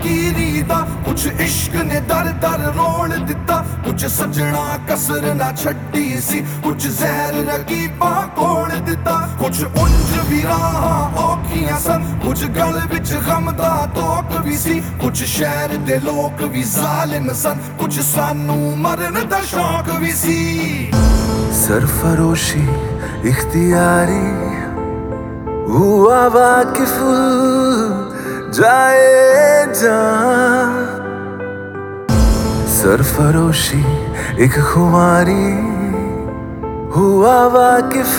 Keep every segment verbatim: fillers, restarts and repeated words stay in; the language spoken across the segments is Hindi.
फकीरी दा कुछ इश्क ने दर दर रोल दिता, कुछ सजना कसर ना छड्डी सी, कुछ जहर रकीबा कोल दिता, कुछ उंज भी राह औखियां सन, कुछ गल विच गम दा तोक भी सी, कुछ शहर दे लोक भी जालिम सन, कुछ सानू मरन दा शौक भी सी। सरफरोशी इख्तियारी हुआ वाकिफ जाए जहां, सरफरोशी एक खुमारी हुआ वाकिफ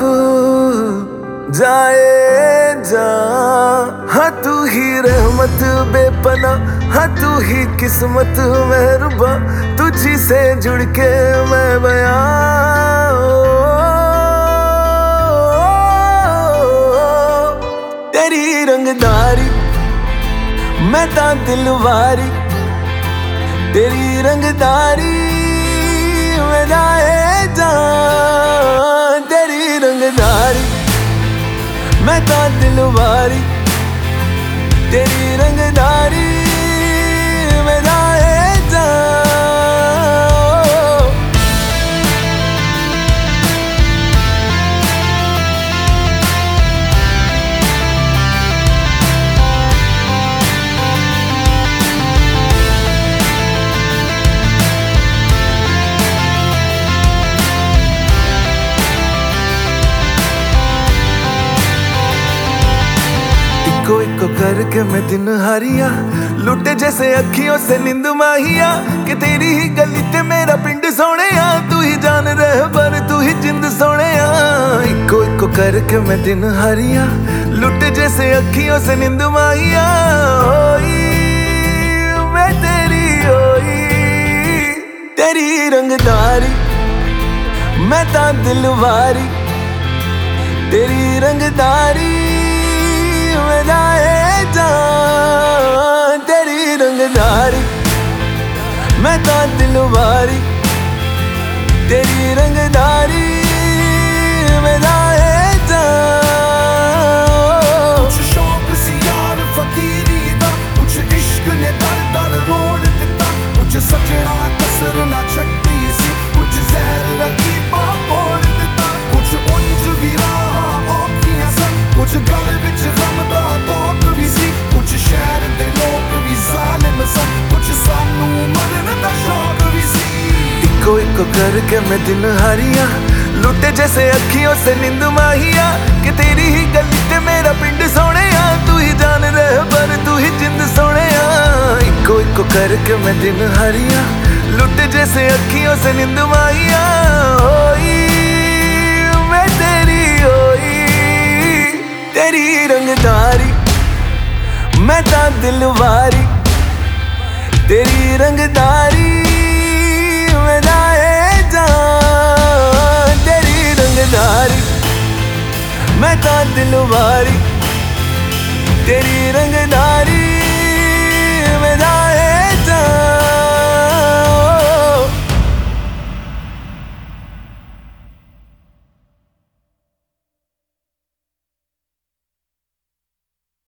जाए जहां। हाँ तू ही रहमत बेपना, हाँ तू ही किस्मत मेहरबा, तुझी से जुड़ के मैं बयां। तेरी रंगदारी मैं ता दिलवारी, तेरी रंगदारी मैं जाए जान, तेरी रंगदारी मैं ता दिलवारी, तेरी रंगदारी मैं जाए जान। इको इको करके मैं दिन हारिया, लुटे जैसे अखियों से नींद माहिया, कि तेरी ही गली ते मेरा पिंड सोने, तू ही जान रह पर तू ही जिंद सोने। इको इको करके मैं दिन हारिया, लुटे जैसे अखियों से नींद माहिया, होई मैं तेरी होई, तेरी रंगदारी मैं ता दिलवारी, तेरी रंगदारी मैं जाए जान, तेरी रंगदारी मैं ता दिलवारी, तेरी रंगदारी मैं जाए जान। कुछ शौक सी यार फकीरी दा, कुछ इश्क ने दर दर रोल दिता, कुछ सजना कसर ना छड्डी सी, कुछ जहर रकीबा कोल दिता, कुछ उंज भी राह औखियां सन, कुछ गल विच गम दा तोक भी सी, कुछ शहर दे लोक भी जालिम सन, कुछ सानू मरन दा शौक भी सी। इको इको करके मैं दिन हारिया, लुटे जैसे अखियों से नींद माहिया, कि तेरी ही गली ते मेरा पिंड सोने, तू ही जान रह पर तू ही जिंद सोने। इको इको करके मैं दिन हारिया, लुटे जैसे अखियों से नींद माहिया, होई मैं तेरी होई, तेरी रंगदारी मैं ता दिलवारी, तेरी रंगदारी मैं जाए जान, तेरी रंगदारी मैं ता दिलवारी, तेरी रंगदारी